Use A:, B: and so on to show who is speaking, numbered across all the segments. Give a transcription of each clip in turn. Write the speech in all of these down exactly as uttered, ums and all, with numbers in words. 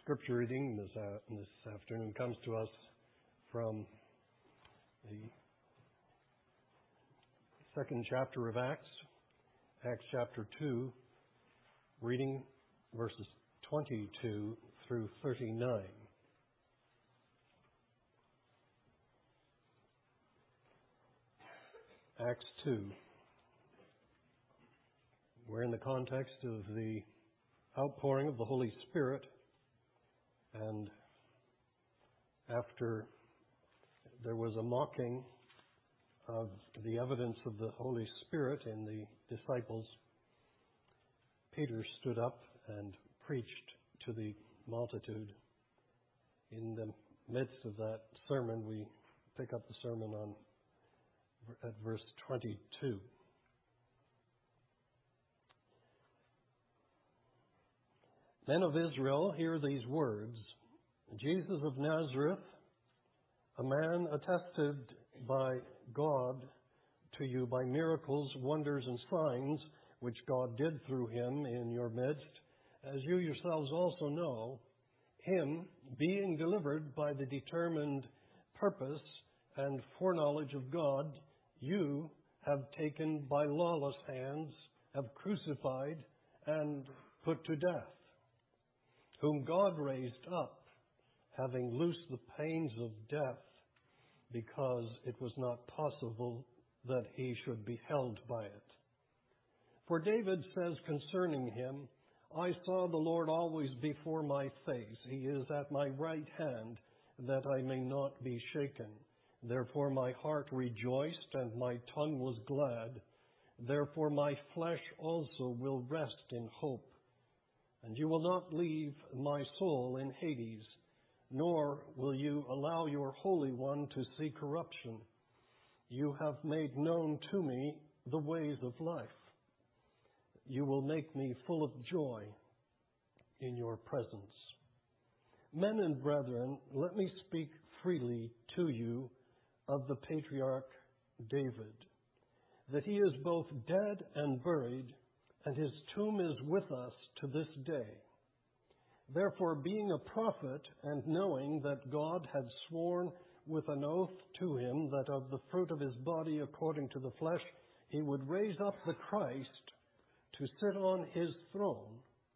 A: Scripture reading this, uh, this afternoon comes to us from the second chapter of Acts, Acts chapter two, reading verses twenty-two through thirty-nine. Acts two. We're in the context of the outpouring of the Holy Spirit, and after there was a mocking of the evidence of the Holy Spirit in the disciples, Peter stood up and preached to the multitude. In the midst of that sermon, we pick up the sermon on at verse twenty-two. Men of Israel, hear these words. Jesus of Nazareth, a man attested by God to you by miracles, wonders, and signs, which God did through him in your midst, as you yourselves also know, him being delivered by the determined purpose and foreknowledge of God, you have taken by lawless hands, have crucified and put to death, whom God raised up, having loosed the pains of death, because it was not possible that he should be held by it. For David says concerning him, I saw the Lord always before my face. He is at my right hand, that I may not be shaken. Therefore my heart rejoiced, and my tongue was glad. Therefore my flesh also will rest in hope. And you will not leave my soul in Hades, nor will you allow your Holy One to see corruption. You have made known to me the ways of life. You will make me full of joy in your presence. Men and brethren, let me speak freely to you of the patriarch David, that he is both dead and buried, and his tomb is with us to this day. Therefore, being a prophet, and knowing that God had sworn with an oath to him that of the fruit of his body according to the flesh he would raise up the Christ to sit on his throne,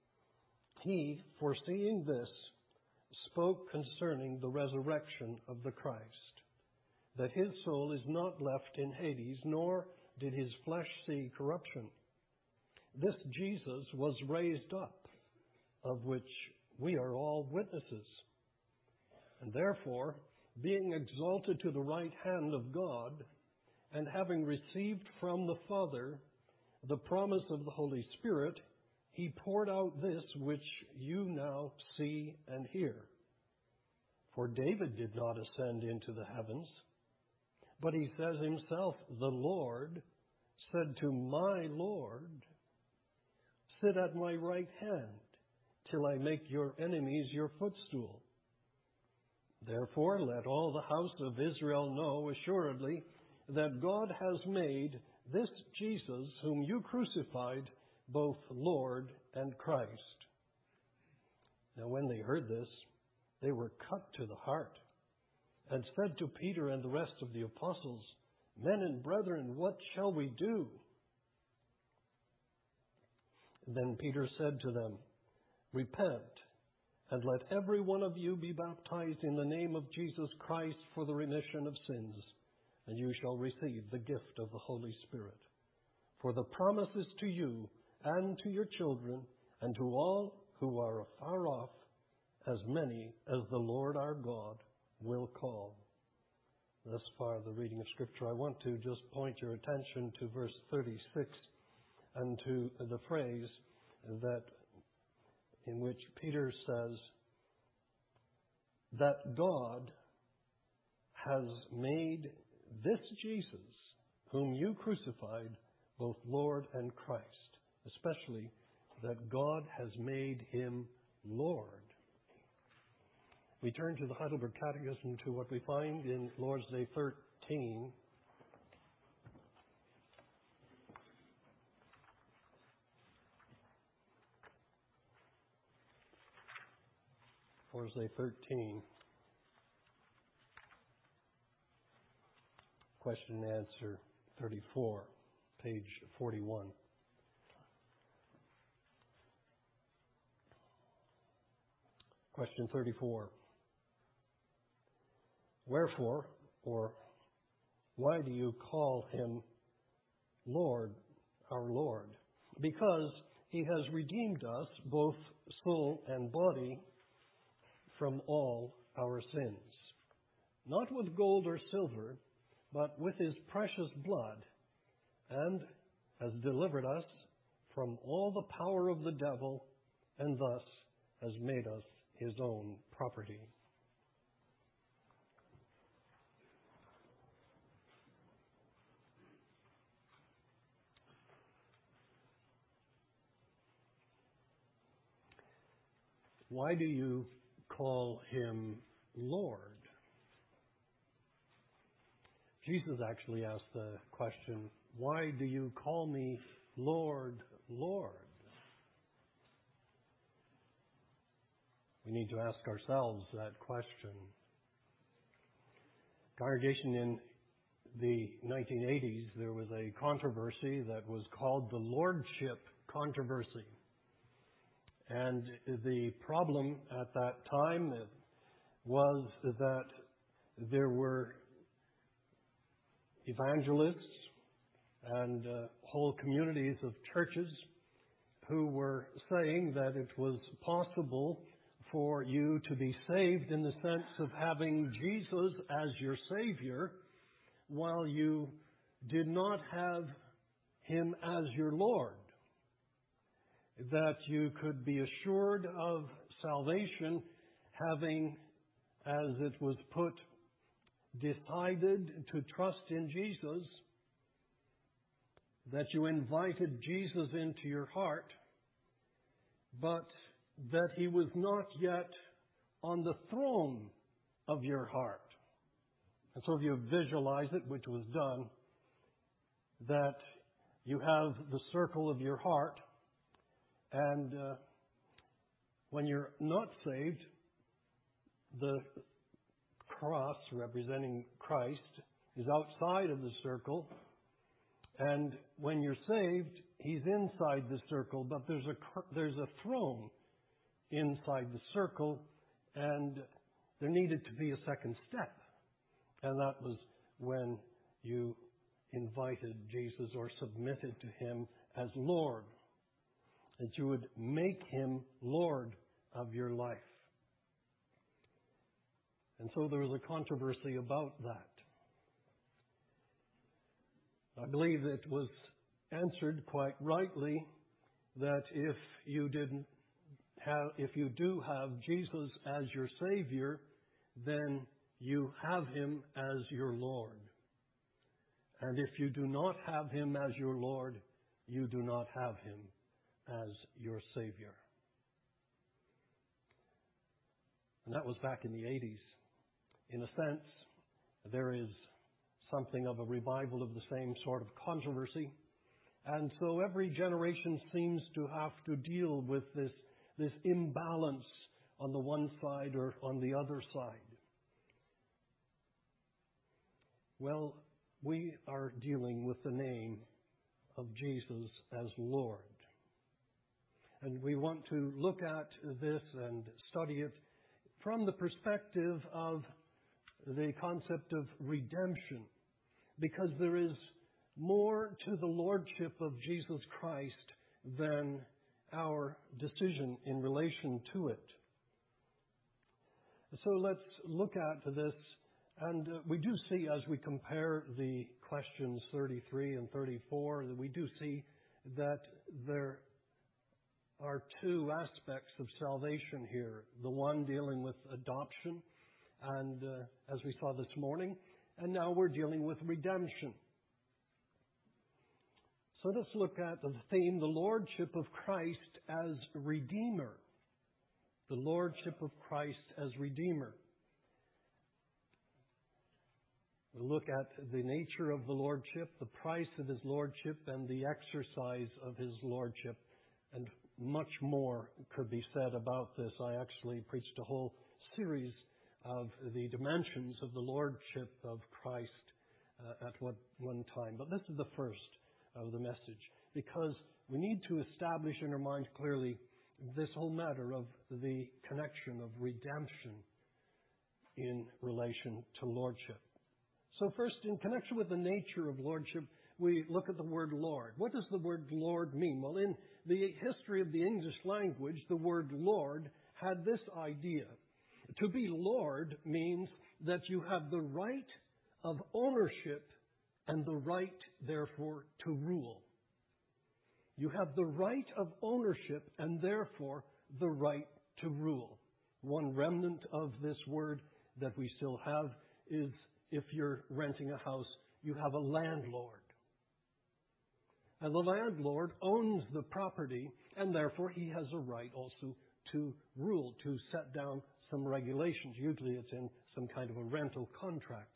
A: he, foreseeing this, spoke concerning the resurrection of the Christ, that his soul is not left in Hades, nor did his flesh see corruption. This Jesus was raised up, of which we are all witnesses. And therefore, being exalted to the right hand of God, and having received from the Father the promise of the Holy Spirit, he poured out this which you now see and hear. For David did not ascend into the heavens, but he says himself, the Lord said to my Lord, sit at my right hand, till I make your enemies your footstool. Therefore, let all the house of Israel know assuredly that God has made this Jesus, whom you crucified, both Lord and Christ. Now when they heard this, they were cut to the heart, and said to Peter and the rest of the apostles, Men and brethren, what shall we do? Then Peter said to them, Repent, and let every one of you be baptized in the name of Jesus Christ for the remission of sins, and you shall receive the gift of the Holy Spirit. For the promise is to you and to your children and to all who are afar off, as many as the Lord our God will call. Thus far, the reading of Scripture. I want to just point your attention to verse thirty-six and to the phrase that in which Peter says that God has made this Jesus, whom you crucified, both Lord and Christ, especially that God has made him Lord. We turn to the Heidelberg Catechism to what we find in Lord's Day thirteen. Forza thirteen. Question and answer thirty-four, page forty-one. Question thirty-four. Wherefore, or why do you call him Lord, our Lord? Because he has redeemed us, both soul and body, from all our sins. Not with gold or silver, but with his precious blood, and has delivered us from all the power of the devil, and thus has made us his own property. Why do you call him Lord? Jesus actually asked the question, why do you call me Lord, Lord? We need to ask ourselves that question. Congregation, in the nineteen eighties, there was a controversy that was called the Lordship controversy. And the problem at that time was that there were evangelists and uh, whole communities of churches who were saying that it was possible for you to be saved in the sense of having Jesus as your Savior while you did not have him as your Lord. That you could be assured of salvation having, as it was put, decided to trust in Jesus, that you invited Jesus into your heart, but that he was not yet on the throne of your heart. And so if you visualize it, which was done, that you have the circle of your heart, and uh, when you're not saved, the cross representing Christ is outside of the circle. And when you're saved, he's inside the circle, but there's a there's a throne inside the circle, and there needed to be a second step. And that was when you invited Jesus or submitted to him as Lord, that you would make him Lord of your life. And so there was a controversy about that. I believe it was answered quite rightly that if you didn't have, if you do have Jesus as your Savior, then you have him as your Lord. And if you do not have him as your Lord, you do not have him as your Savior. And that was back in the eighties. In a sense, there is something of a revival of the same sort of controversy. And so every generation seems to have to deal with this, this imbalance on the one side or on the other side. Well, we are dealing with the name of Jesus as Lord. And we want to look at this and study it from the perspective of the concept of redemption, because there is more to the Lordship of Jesus Christ than our decision in relation to it. So let's look at this, and uh, we do see, as we compare the questions thirty-three and thirty-four, that we do see that there are two aspects of salvation here. The one dealing with adoption, and uh, as we saw this morning, and now we're dealing with redemption. So let's look at the theme, the Lordship of Christ as Redeemer. The Lordship of Christ as Redeemer. We'll look at the nature of the Lordship, the price of his Lordship, and the exercise of his Lordship. And much more could be said about this. I actually preached a whole series of the dimensions of the Lordship of Christ uh, at one, one time. But this is the first of the message, because we need to establish in our minds clearly this whole matter of the connection of redemption in relation to Lordship. So first, in connection with the nature of Lordship, we look at the word Lord. What does the word Lord mean? Well, in the history of the English language, the word Lord had this idea. To be Lord means that you have the right of ownership and the right, therefore, to rule. You have the right of ownership and, therefore, the right to rule. One remnant of this word that we still have is if you're renting a house, you have a landlord. And the landlord owns the property, and therefore he has a right also to rule, to set down some regulations. Usually it's in some kind of a rental contract.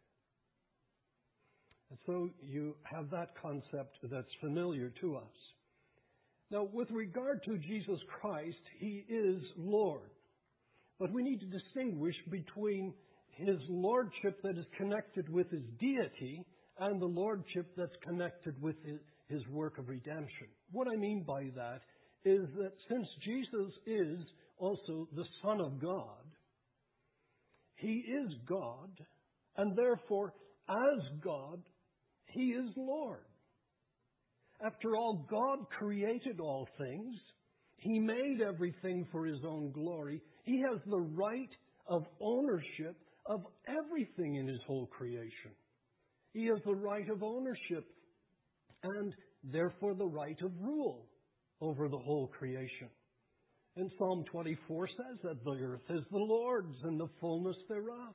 A: And so you have that concept that's familiar to us. Now, with regard to Jesus Christ, He is Lord. But we need to distinguish between His Lordship that is connected with His deity and the Lordship that's connected with His, his work of redemption. What I mean by that is that since Jesus is also the Son of God, He is God, and therefore, as God, He is Lord. After all, God created all things. He made everything for His own glory. He has the right of ownership of everything in His whole creation. He has the right of ownership and therefore the right of rule over the whole creation. And Psalm twenty-four says that the earth is the Lord's and the fullness thereof.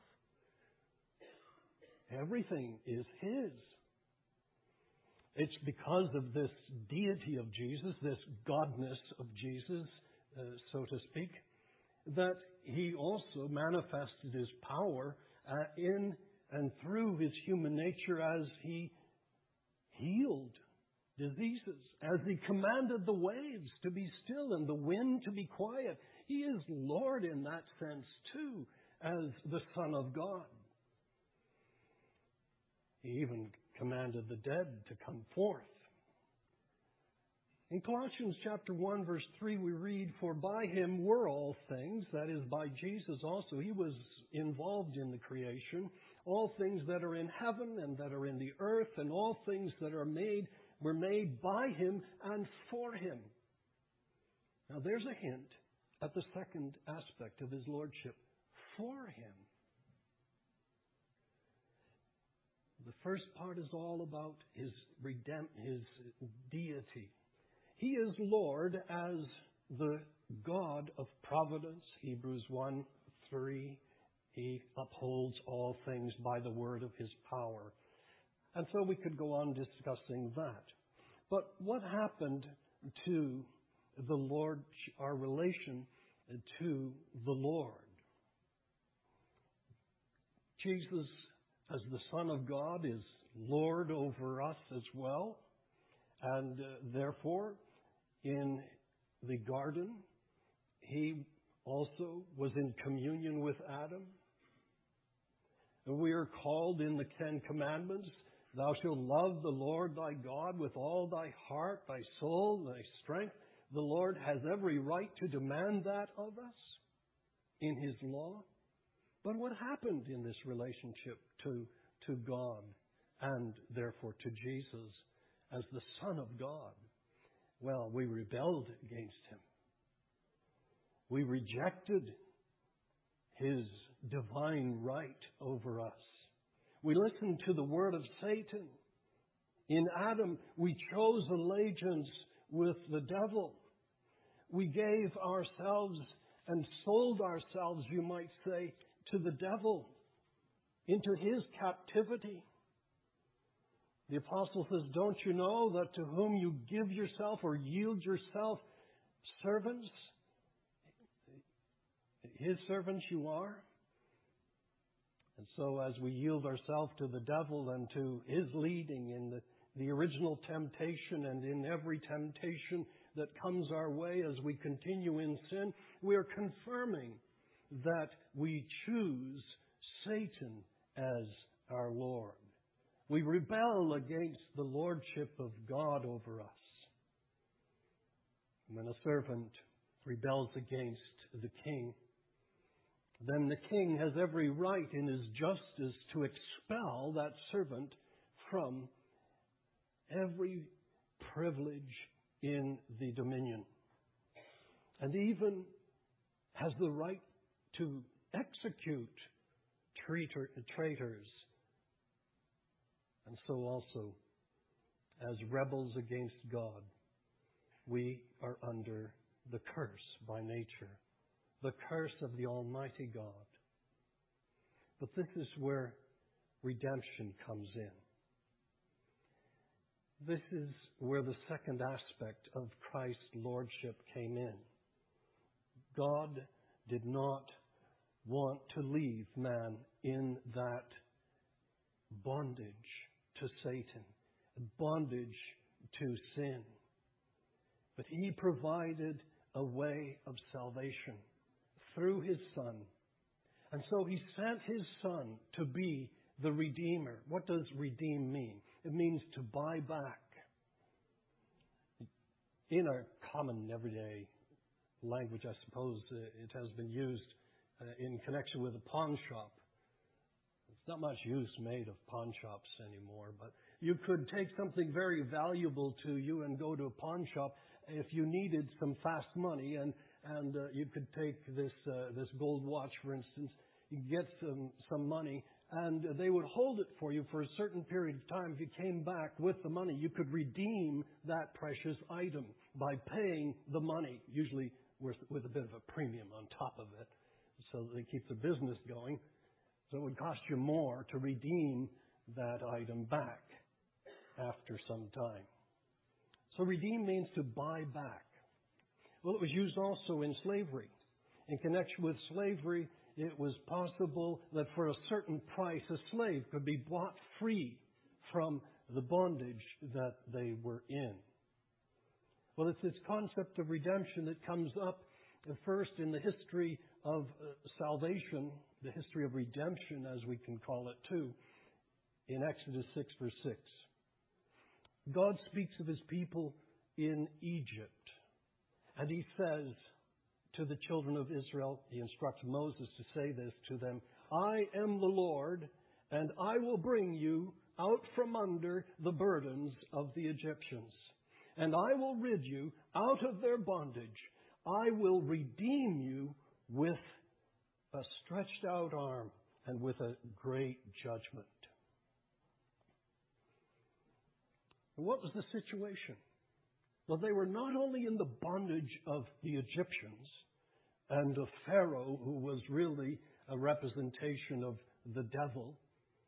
A: Everything is His. It's because of this deity of Jesus, this godness of Jesus, uh, so to speak, that He also manifested His power uh, in and through His human nature as He healed diseases, as He commanded the waves to be still and the wind to be quiet. He is Lord in that sense too, as the Son of God. He even commanded the dead to come forth. In Colossians chapter one, verse three, we read, "For by Him were all things," that is, by Jesus also. He was involved in the creation. "All things that are in heaven and that are in the earth, and all things that are made were made by Him and for Him." Now there's a hint at the second aspect of His Lordship. For Him. The first part is all about His redemp- His deity. He is Lord as the God of providence. Hebrews one three. He upholds all things by the word of His power. And so we could go on discussing that. But what happened to the Lord, our relation to the Lord? Jesus, as the Son of God, is Lord over us as well. And uh, therefore, in the garden, He also was in communion with Adam. And we are called in the Ten Commandments, "Thou shalt love the Lord thy God with all thy heart, thy soul, thy strength." The Lord has every right to demand that of us in His law. But what happened in this relationship to, to God and therefore to Jesus as the Son of God? Well, we rebelled against Him. We rejected His divine right over us. We listened to the word of Satan. In Adam, we chose allegiance with the devil. We gave ourselves and sold ourselves, you might say, to the devil, into his captivity. The apostle says, "Don't you know that to whom you give yourself or yield yourself servants, His servants you are?" And so as we yield ourselves to the devil and to his leading in the, the original temptation and in every temptation that comes our way as we continue in sin, we are confirming that we choose Satan as our Lord. We rebel against the lordship of God over us. When a servant rebels against the king, then the king has every right in his justice to expel that servant from every privilege in the dominion, and even has the right to execute traitor, traitors. And so also, as rebels against God, we are under the curse by nature, the curse of the Almighty God. But this is where redemption comes in. This is where the second aspect of Christ's lordship came in. God did not want to leave man in that bondage to Satan, bondage to sin. But He provided a way of salvation through His Son. And so He sent His Son to be the Redeemer. What does redeem mean? It means to buy back. In our common everyday language, I suppose, uh, it has been used uh, in connection with a pawn shop. It's not much use made of pawn shops anymore, but you could take something very valuable to you and go to a pawn shop if you needed some fast money, and and uh, you could take this uh, this gold watch, for instance. You get some some money, and they would hold it for you for a certain period of time. If you came back with the money, you could redeem that precious item by paying the money, usually with, with a bit of a premium on top of it, so that they keep the business going. So it would cost you more to redeem that item back after some time. So redeem means to buy back. Well, it was used also in slavery. In connection with slavery, it was possible that for a certain price, a slave could be bought free from the bondage that they were in. Well, it's this concept of redemption that comes up first in the history of uh, salvation, the history of redemption, as we can call it too, in Exodus six, verse six. God speaks of His people in Egypt, and He says to the children of Israel, He instructs Moses to say this to them, I am the Lord, and I will bring you out from under the burdens of the Egyptians, and I will rid you out of their bondage. I will redeem you with a stretched out arm and with a great judgment. And what was the situation? Well, they were not only in the bondage of the Egyptians and of Pharaoh, who was really a representation of the devil,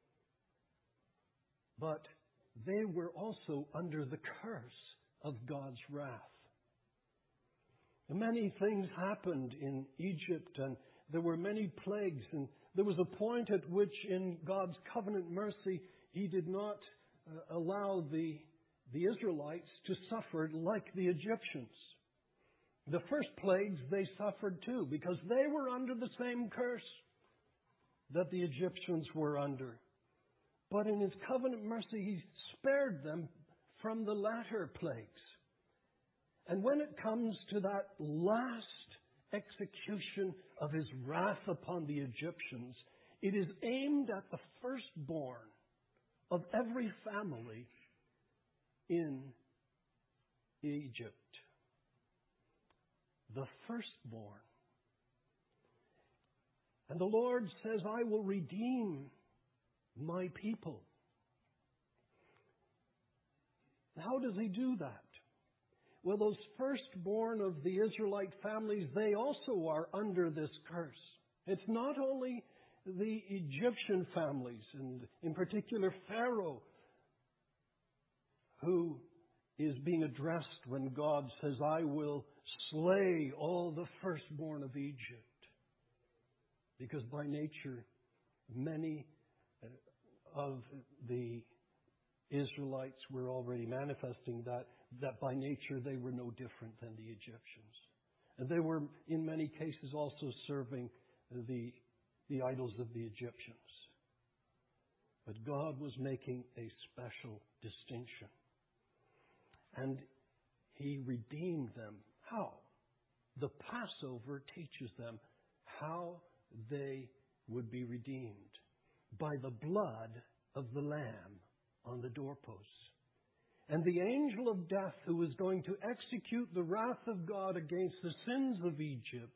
A: but they were also under the curse of God's wrath. And many things happened in Egypt, and there were many plagues, and there was a point at which in God's covenant mercy, He did not uh, allow the the Israelites to suffer like the Egyptians. The first plagues they suffered too, because they were under the same curse that the Egyptians were under. But in His covenant mercy, He spared them from the latter plagues. And when it comes to that last execution of His wrath upon the Egyptians, it is aimed at the firstborn of every family in Egypt. The firstborn. And the Lord says, I will redeem my people. How does He do that? Well, those firstborn of the Israelite families, they also are under this curse. It's not only the Egyptian families, and in particular Pharaoh, who is being addressed when God says, I will slay all the firstborn of Egypt. Because by nature, many of the Israelites were already manifesting that. that by nature they were no different than the Egyptians. And they were, in many cases, also serving the, the idols of the Egyptians. But God was making a special distinction. And He redeemed them. How? The Passover teaches them how they would be redeemed. By the blood of the Lamb on the doorposts. And the angel of death who was going to execute the wrath of God against the sins of Egypt,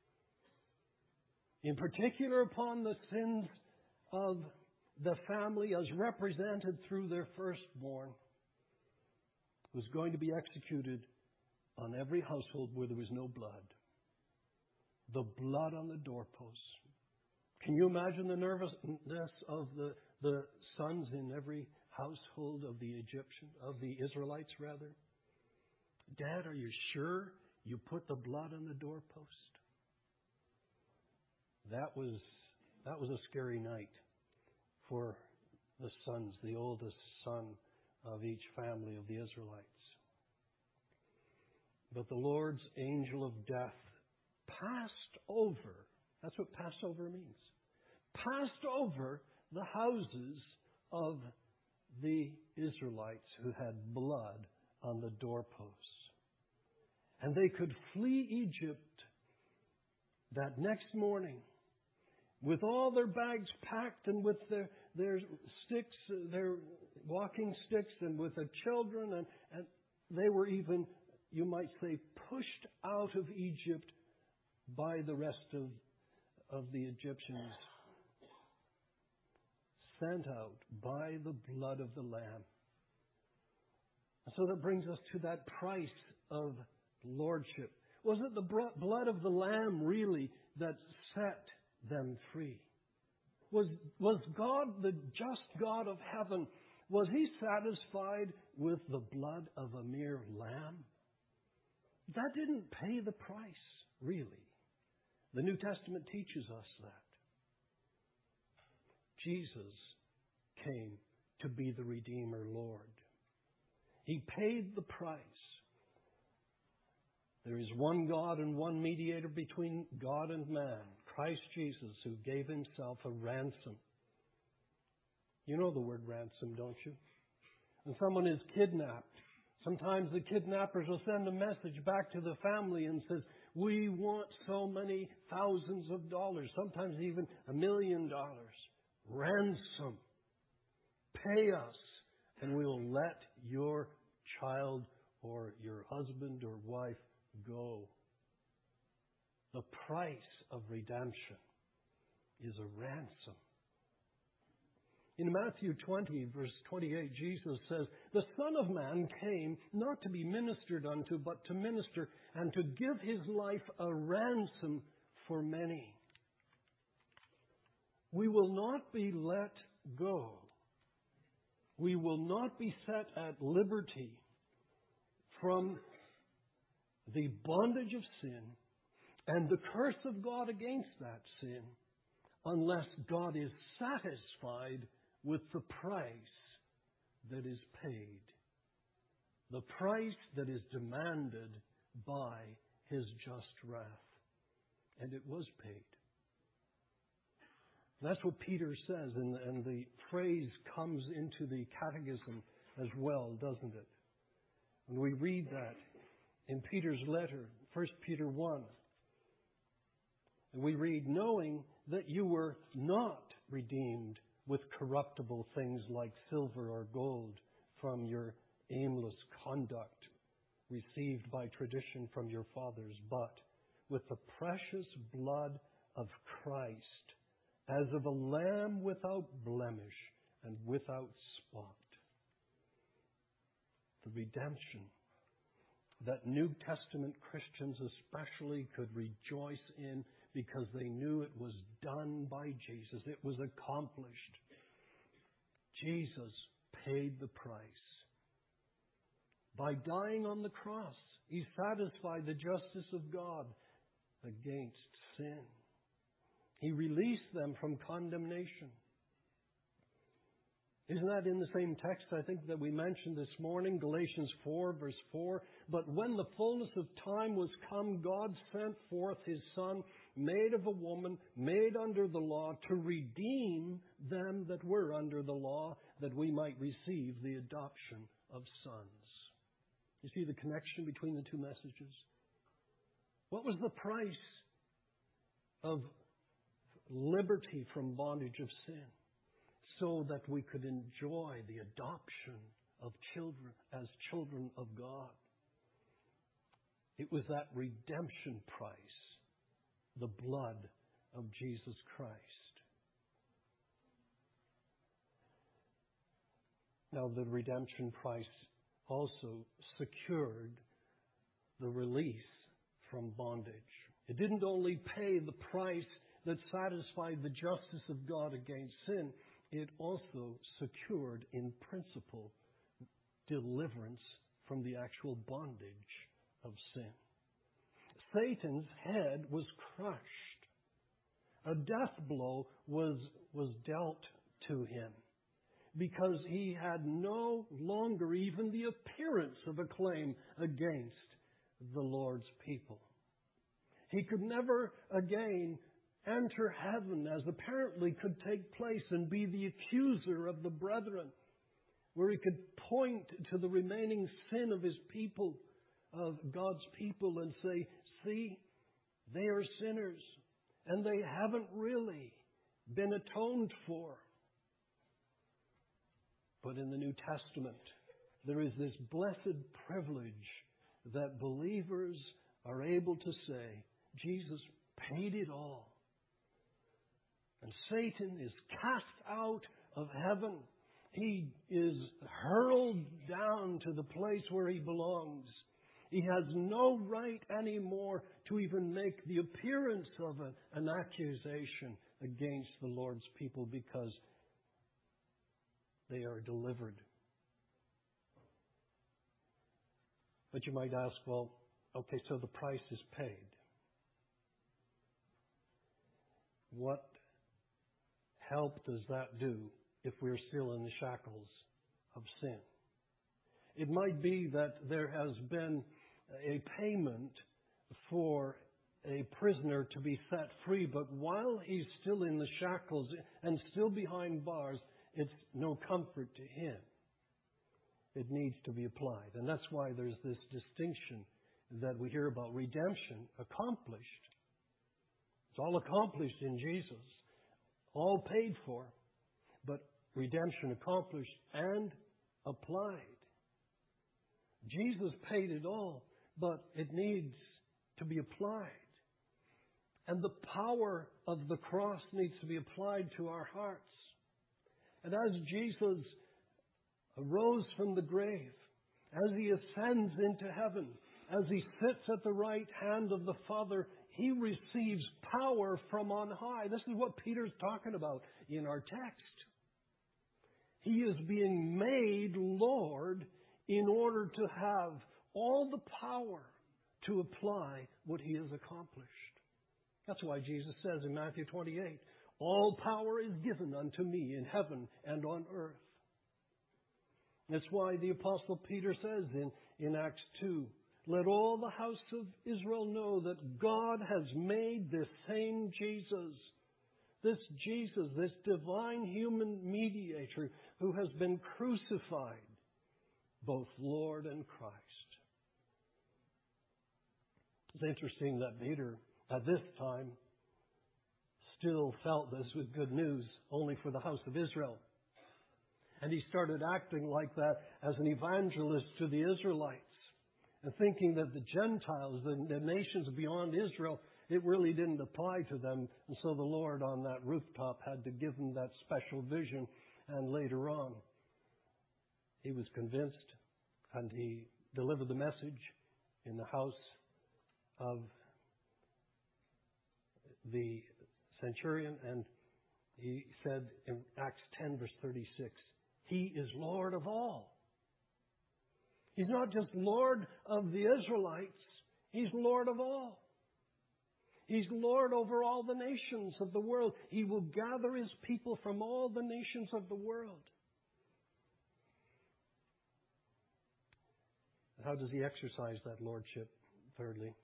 A: in particular upon the sins of the family as represented through their firstborn, was going to be executed on every household where there was no blood. The blood on the doorposts. Can you imagine the nervousness of the, the sons in every household of the Egyptian, of the Israelites rather? Dad, are you sure you put the blood on the doorpost? That was that was a scary night for the sons, the oldest son of each family of the Israelites. But the Lord's angel of death passed over. That's what Passover means. Passed over the houses of the Israelites who had blood on the doorposts. And they could flee Egypt that next morning with all their bags packed and with their, their sticks, their walking sticks, and with their children. And, and they were even, you might say, pushed out of Egypt by the rest of, of the Egyptians. Sent out by the blood of the Lamb. So that brings us to that price of lordship. Was it the blood of the Lamb really that set them free? Was, was God, the just God of heaven, was He satisfied with the blood of a mere lamb? That didn't pay the price, really. The New Testament teaches us that. Jesus came to be the Redeemer Lord. He paid the price. There is one God and one mediator between God and man, Christ Jesus, who gave Himself a ransom. You know the word ransom, don't you? When someone is kidnapped, sometimes the kidnappers will send a message back to the family and says, we want so many thousands of dollars, sometimes even a million dollars. Ransom. Pay us, and we will let your child or your husband or wife go. The price of redemption is a ransom. In Matthew twenty, verse twenty-eight, Jesus says, the Son of Man came not to be ministered unto, but to minister and to give His life a ransom for many. We will not be let go. We will not be set at liberty from the bondage of sin and the curse of God against that sin unless God is satisfied with the price that is paid, the price that is demanded by His just wrath. And it was paid. That's what Peter says, and, and the phrase comes into the catechism as well, doesn't it? And we read that in Peter's letter, First Peter one. And we read, knowing that you were not redeemed with corruptible things like silver or gold from your aimless conduct received by tradition from your fathers, but with the precious blood of Christ, as of a lamb without blemish and without spot. The redemption that New Testament Christians especially could rejoice in because they knew it was done by Jesus. It was accomplished. Jesus paid the price. By dying on the cross, He satisfied the justice of God against sin. He released them from condemnation. Isn't that in the same text, I think, that we mentioned this morning, Galatians four, verse four? But when the fullness of time was come, God sent forth His Son, made of a woman, made under the law, to redeem them that were under the law, that we might receive the adoption of sons. You see the connection between the two messages? What was the price of liberty from bondage of sin? So that we could enjoy the adoption of children as children of God. It was that redemption price, the blood of Jesus Christ. Now, the redemption price also secured the release from bondage. It didn't only pay the price that satisfied the justice of God against sin, it also secured, in principle, deliverance from the actual bondage of sin. Satan's head was crushed. A death blow was, was dealt to him because he had no longer even the appearance of a claim against the Lord's people. He could never again enter heaven, as apparently could take place, and be the accuser of the brethren, where he could point to the remaining sin of his people, of God's people, and say, see, they are sinners, and they haven't really been atoned for. But in the New Testament, there is this blessed privilege that believers are able to say, Jesus paid it all. And Satan is cast out of heaven. He is hurled down to the place where he belongs. He has no right anymore to even make the appearance of a, an accusation against the Lord's people because they are delivered. But you might ask, well, okay, so the price is paid. What help does that do if we're still in the shackles of sin? It might be that there has been a payment for a prisoner to be set free, but while he's still in the shackles and still behind bars, it's no comfort to him. It needs to be applied. And that's why there's this distinction that we hear about redemption accomplished. It's all accomplished in Jesus. All paid for, but redemption accomplished and applied. Jesus paid it all, but it needs to be applied. And the power of the cross needs to be applied to our hearts. And as Jesus arose from the grave, as He ascends into heaven, as He sits at the right hand of the Father, He receives power from on high. This is what Peter's talking about in our text. He is being made Lord in order to have all the power to apply what He has accomplished. That's why Jesus says in Matthew twenty-eight, all power is given unto me in heaven and on earth. That's why the Apostle Peter says in, in Acts two, let all the house of Israel know that God has made this same Jesus, this Jesus, this divine human mediator who has been crucified, both Lord and Christ. It's interesting that Peter, at this time, still felt this was good news only for the house of Israel. And he started acting like that as an evangelist to the Israelites, and thinking that the Gentiles, the, the nations beyond Israel, it really didn't apply to them. And so the Lord on that rooftop had to give him that special vision. And later on, he was convinced, and he delivered the message in the house of the centurion. And he said in Acts ten, verse thirty-six, He is Lord of all. He's not just Lord of the Israelites. He's Lord of all. He's Lord over all the nations of the world. He will gather His people from all the nations of the world. How does He exercise that lordship? Thirdly,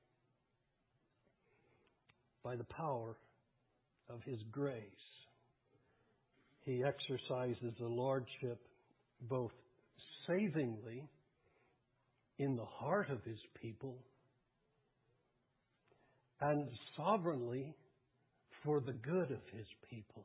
A: by the power of His grace. He exercises the lordship both savingly in the heart of His people and sovereignly for the good of His people.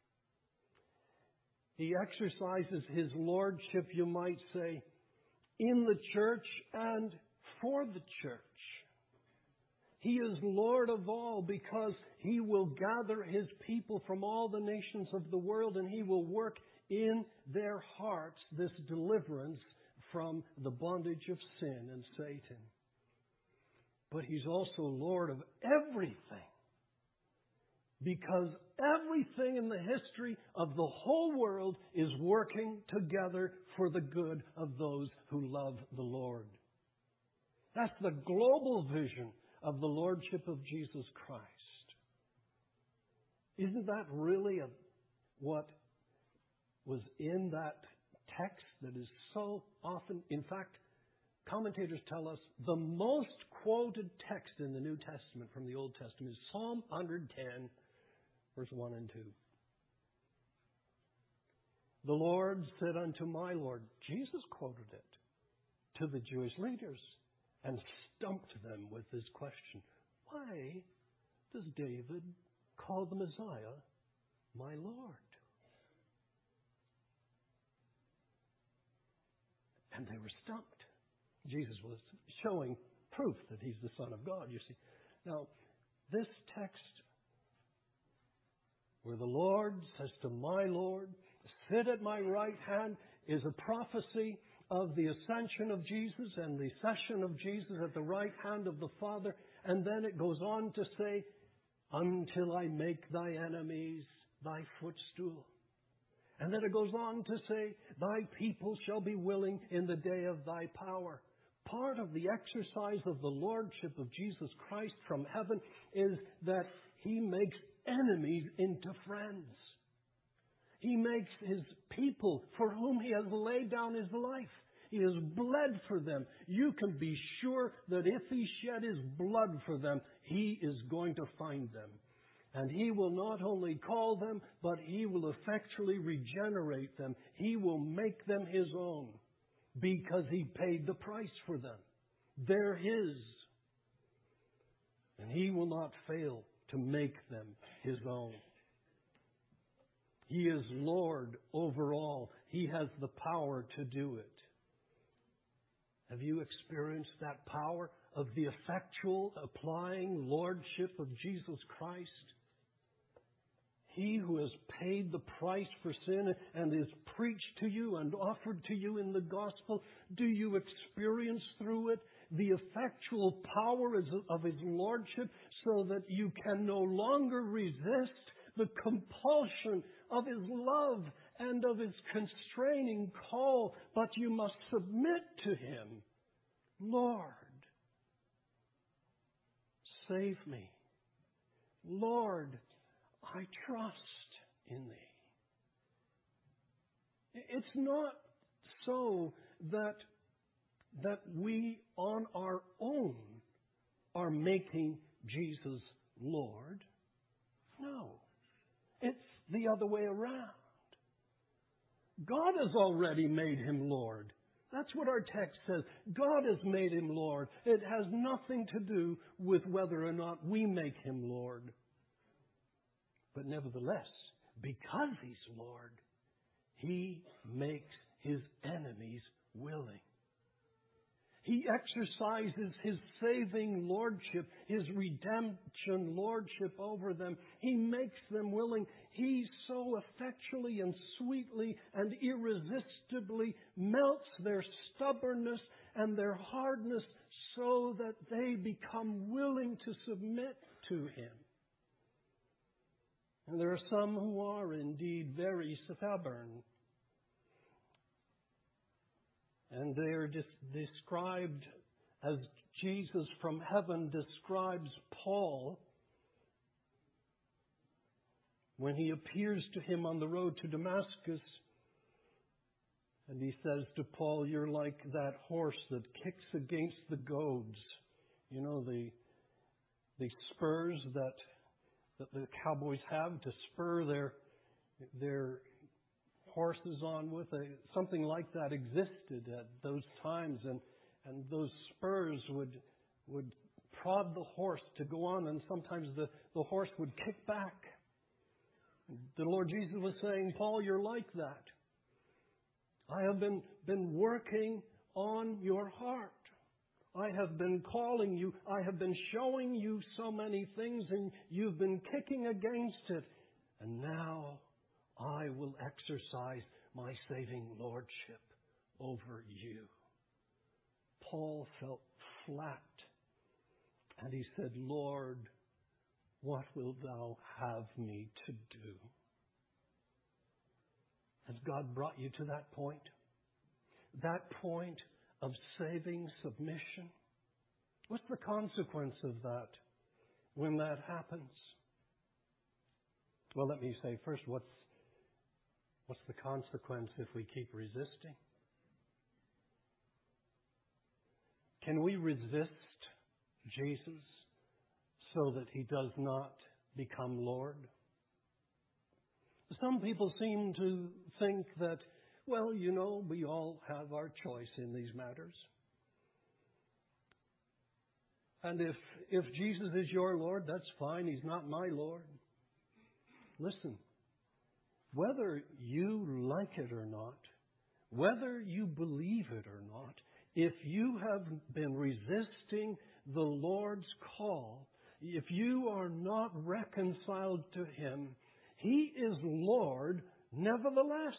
A: He exercises His lordship, you might say, in the church and for the church. He is Lord of all because He will gather His people from all the nations of the world, and He will work in their hearts this deliverance from the bondage of sin and Satan. But He's also Lord of everything, because everything in the history of the whole world is working together for the good of those who love the Lord. That's the global vision of the Lordship of Jesus Christ. Isn't that really a, what was in that text that is so often, in fact, commentators tell us the most quoted text in the New Testament from the Old Testament is Psalm one ten, verse one and two. The Lord said unto my Lord, Jesus quoted it to the Jewish leaders and stumped them with this question. Why does David call the Messiah my Lord? And they were stumped. Jesus was showing proof that He's the Son of God, you see. Now, this text where the Lord says to my Lord, sit at my right hand, is a prophecy of the ascension of Jesus and the session of Jesus at the right hand of the Father. And then it goes on to say, until I make thy enemies thy footstool. And then it goes on to say, thy people shall be willing in the day of thy power. Part of the exercise of the Lordship of Jesus Christ from heaven is that He makes enemies into friends. He makes His people for whom He has laid down His life. He has bled for them. You can be sure that if He shed His blood for them, He is going to find them. And He will not only call them, but He will effectually regenerate them. He will make them His own because He paid the price for them. They're His. And He will not fail to make them His own. He is Lord over all. He has the power to do it. Have you experienced that power of the effectual applying lordship of Jesus Christ? He who has paid the price for sin and is preached to you and offered to you in the gospel, do you experience through it the effectual power of His lordship so that you can no longer resist the compulsion of His love and of His constraining call, but you must submit to Him. Lord, save me. Lord, I trust in Thee. It's not so that, that we on our own are making Jesus Lord. No. It's the other way around. God has already made Him Lord. That's what our text says. God has made Him Lord. It has nothing to do with whether or not we make Him Lord. But nevertheless, because He's Lord, He makes His enemies willing. He exercises His saving lordship, His redemption lordship over them. He makes them willing. He so effectually and sweetly and irresistibly melts their stubbornness and their hardness so that they become willing to submit to Him. And there are some who are indeed very stubborn. And they are just described as Jesus from heaven describes Paul when he appears to him on the road to Damascus. And he says to Paul, you're like that horse that kicks against the goads. You know, the the spurs that that the cowboys have to spur their their horses on with. A, something like that existed at those times, and and those spurs would would prod the horse to go on, and sometimes the, the horse would kick back. The Lord Jesus was saying, Paul, you're like that. I have been, been working on your heart. I have been calling you. I have been showing you so many things, and you've been kicking against it. And now I will exercise my saving lordship over you. Paul felt flat, and he said, Lord, what wilt thou have me to do? Has God brought you to that point? That point of saving submission? What's the consequence of that when that happens? Well, let me say first, what's, what's the consequence if we keep resisting? Can we resist Jesus so that He does not become Lord? Some people seem to think that, well, you know, we all have our choice in these matters. And if if Jesus is your Lord, that's fine. He's not my Lord. Listen, whether you like it or not, whether you believe it or not, if you have been resisting the Lord's call, if you are not reconciled to Him, He is Lord nevertheless.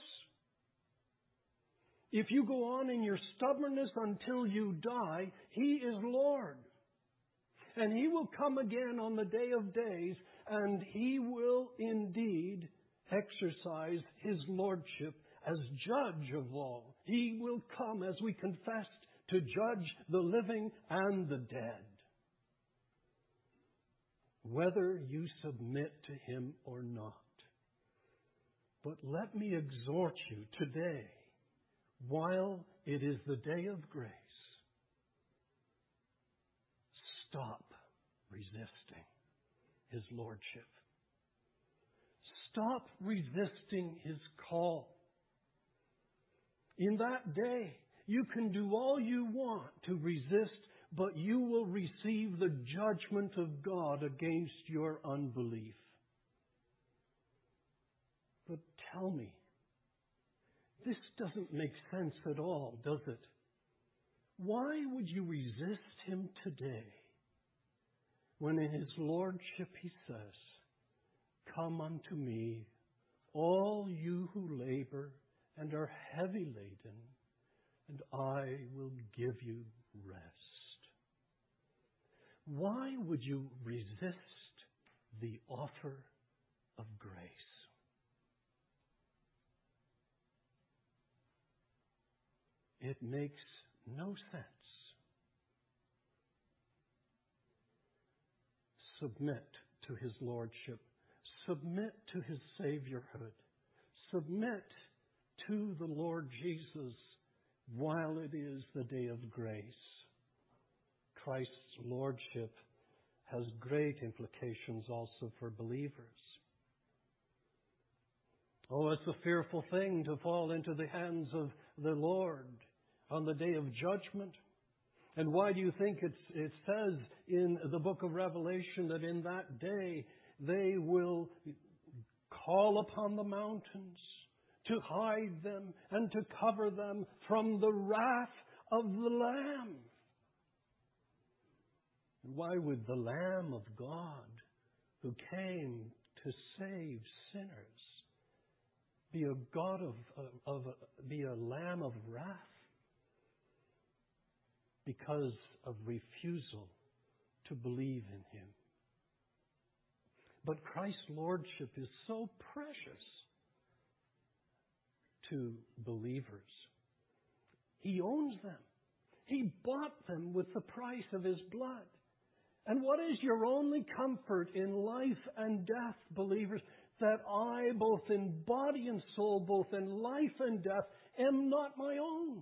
A: If you go on in your stubbornness until you die, He is Lord. And He will come again on the day of days, and He will indeed exercise His lordship as judge of all. He will come, as we confessed, to judge the living and the dead. Whether you submit to Him or not. But let me exhort you today, while it is the day of grace, stop resisting His lordship. Stop resisting His call. In that day, you can do all you want to resist, but you will receive the judgment of God against your unbelief. But tell me, this doesn't make sense at all, does it? Why would you resist Him today when in His lordship He says, come unto me, all you who labor and are heavy laden, and I will give you rest? Why would you resist the offer of grace? It makes no sense. Submit to His lordship. Submit to His saviorhood. Submit to the Lord Jesus while it is the day of grace. Christ's lordship has great implications also for believers. Oh, it's a fearful thing to fall into the hands of the Lord on the day of judgment. And why do you think it's, it says in the book of Revelation that in that day they will call upon the mountains to hide them and to cover them from the wrath of the Lamb? Why would the Lamb of God, who came to save sinners, be a God of, of, of be a Lamb of wrath because of refusal to believe in Him? But Christ's lordship is so precious to believers. He owns them. He bought them with the price of His blood. And what is your only comfort in life and death, believers? That I, both in body and soul, both in life and death, am not my own.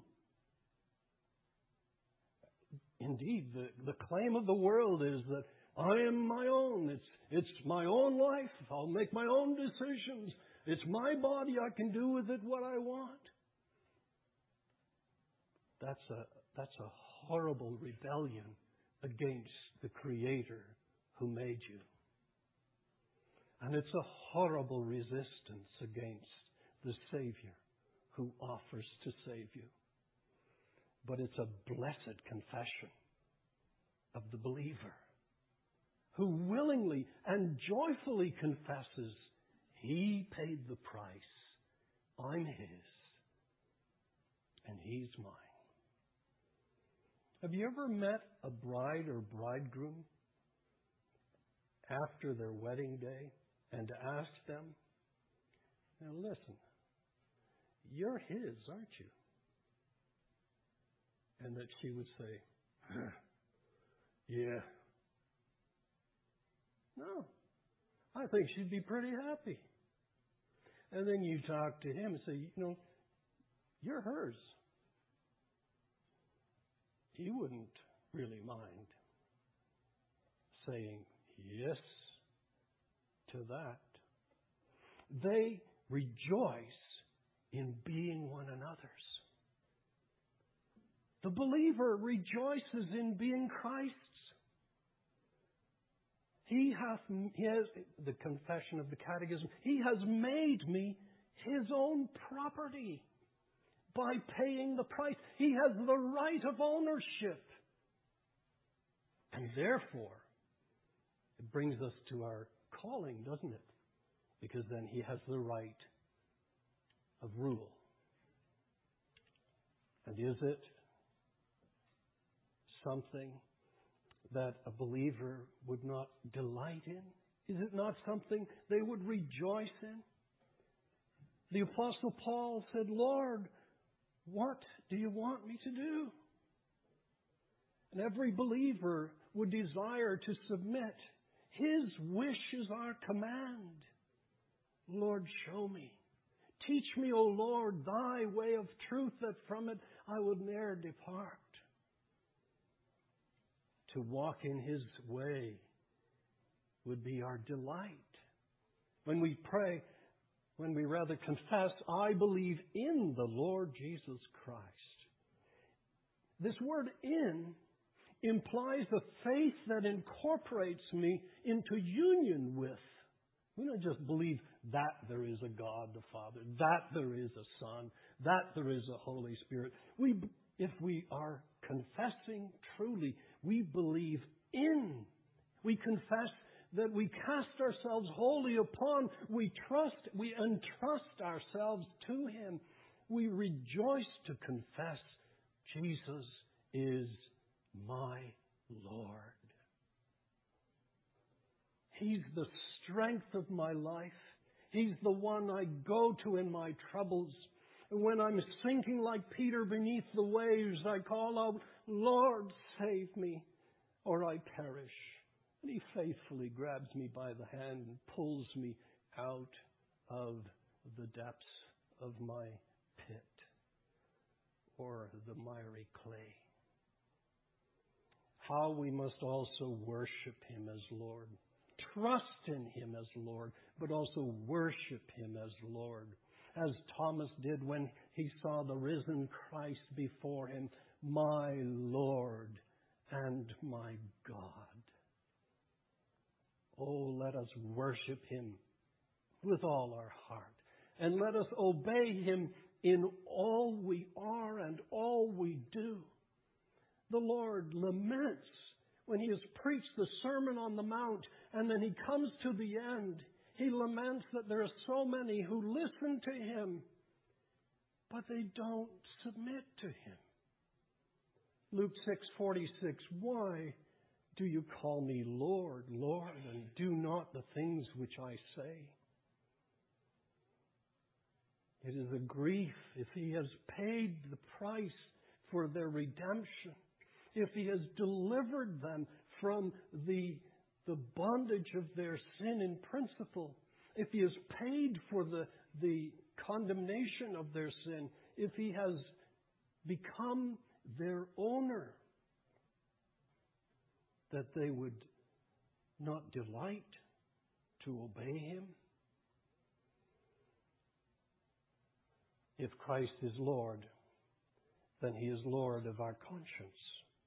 A: Indeed, the, the claim of the world is that I am my own. It's, it's my own life. I'll make my own decisions. It's my body. I can do with it what I want. That's a, that's a horrible rebellion against the Creator who made you. And it's a horrible resistance against the Savior who offers to save you. But it's a blessed confession of the believer who willingly and joyfully confesses, He paid the price. I'm His. And He's mine. Have you ever met a bride or bridegroom after their wedding day and asked them, now listen, you're His, aren't you? And that she would say, huh, yeah. No, I think she'd be pretty happy. And then you talk to him and say, you know, you're hers. He wouldn't really mind saying yes to that. They rejoice in being one another's. The believer rejoices in being Christ's. He hath, he has, the confession of the Catechism, He has made me His own property by paying the price. He has the right of ownership. And therefore, it brings us to our calling, doesn't it? Because then He has the right of rule. And is it something that a believer would not delight in? Is it not something they would rejoice in? The Apostle Paul said, Lord, what do you want me to do? And every believer would desire to submit. His wish is our command. Lord, show me. Teach me, O Lord, Thy way of truth, that from it I would ne'er depart. To walk in His way would be our delight. When we pray, when we rather confess, I believe in the Lord Jesus Christ. This word in implies a faith that incorporates me into union with. We don't just believe that there is a God the Father, that there is a Son, that there is a Holy Spirit. We, if we are confessing truly, we believe in. We confess that we cast ourselves wholly upon. We trust, we entrust ourselves to Him. We rejoice to confess Jesus is my Lord. He's the strength of my life. He's the one I go to in my troubles. And when I'm sinking like Peter beneath the waves, I call out, Lord, save me, or I perish. And He faithfully grabs me by the hand and pulls me out of the depths of my pit or the miry clay. How we must also worship Him as Lord. Trust in Him as Lord, but also worship Him as Lord. As Thomas did when he saw the risen Christ before him, my Lord and my God. Oh, let us worship Him with all our heart. And let us obey Him in all we are and all we do. The Lord laments when He has preached the Sermon on the Mount and then He comes to the end. He laments that there are so many who listen to Him, but they don't submit to Him. Luke six forty-six, why do you call me Lord, Lord, and do not the things which I say? It is a grief if He has paid the price for their redemption, if He has delivered them from the, the bondage of their sin in principle, if He has paid for the, the condemnation of their sin, if He has become their owner, that they would not delight to obey Him? If Christ is Lord, then He is Lord of our conscience.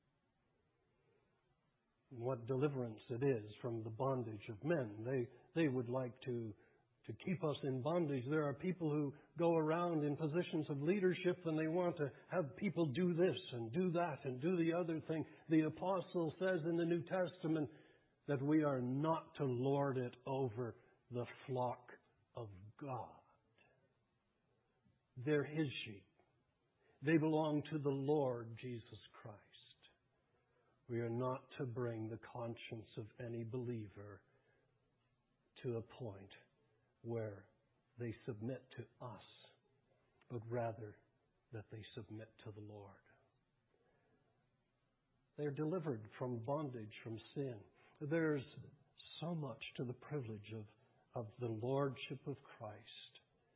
A: What deliverance it is from the bondage of men. They they would like to, to keep us in bondage. There are people who go around in positions of leadership and they want to have people do this and do that and do the other thing. The apostle says in the New Testament that we are not to lord it over the flock of God. They're His sheep. They belong to the Lord Jesus Christ. We are not to bring the conscience of any believer to a point where they submit to us, but rather that they submit to the Lord. They're delivered from bondage, from sin. There's so much to the privilege of, of the lordship of Christ.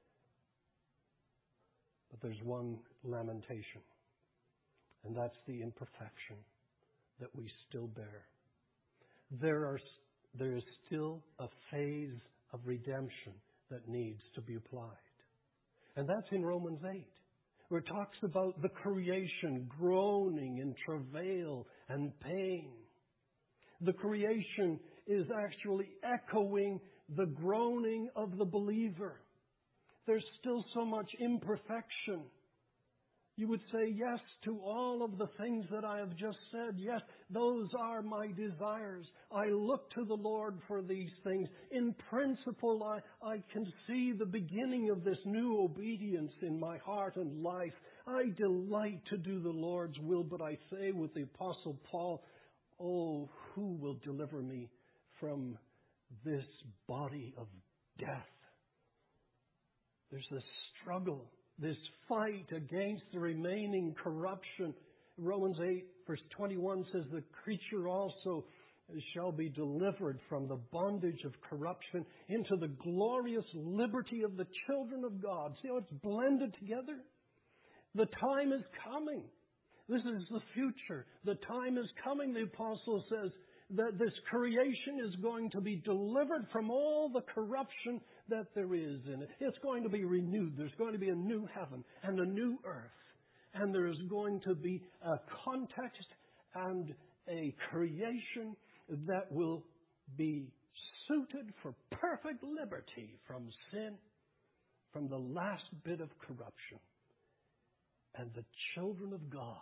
A: But there's one lamentation, and that's the imperfection that we still bear. There are, there is still a phase of redemption that needs to be applied. And that's in Romans eight, where it talks about the creation groaning in travail and pain. The creation is actually echoing the groaning of the believer. There's still so much imperfection. You would say yes to all of the things that I have just said. Yes, those are my desires. I look to the Lord for these things. In principle, I, I can see the beginning of this new obedience in my heart and life. I delight to do the Lord's will, but I say with the Apostle Paul, oh, who will deliver me from this body of death? There's this struggle, this fight against the remaining corruption. Romans eight verse twenty-one says, the creature also shall be delivered from the bondage of corruption into the glorious liberty of the children of God. See how it's blended together? The time is coming. This is the future. The time is coming, the apostle says, that this creation is going to be delivered from all the corruption that there is in it. It's going to be renewed. There's going to be a new heaven and a new earth. And there is going to be a context and a creation that will be suited for perfect liberty from sin, from the last bit of corruption. And the children of God,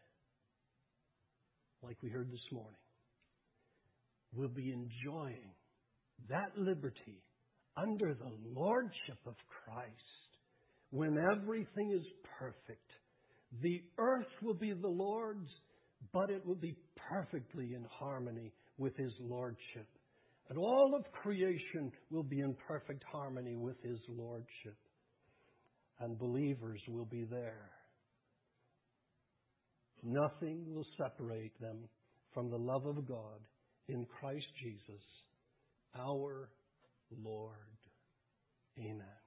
A: like we heard this morning, will be enjoying that liberty under the lordship of Christ when everything is perfect. The earth will be the Lord's, but it will be perfectly in harmony with His lordship. And all of creation will be in perfect harmony with His lordship. And believers will be there. Nothing will separate them from the love of God in Christ Jesus, our Lord. Amen.